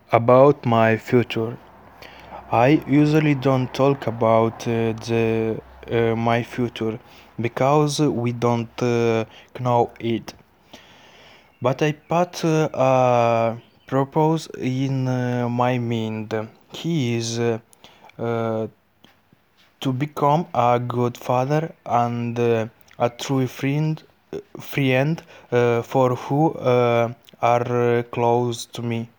About my future, I usually don't talk about the my future because we don't know it. But I put a purpose in my mind. He is to become a good father and a true friend for who are close to me.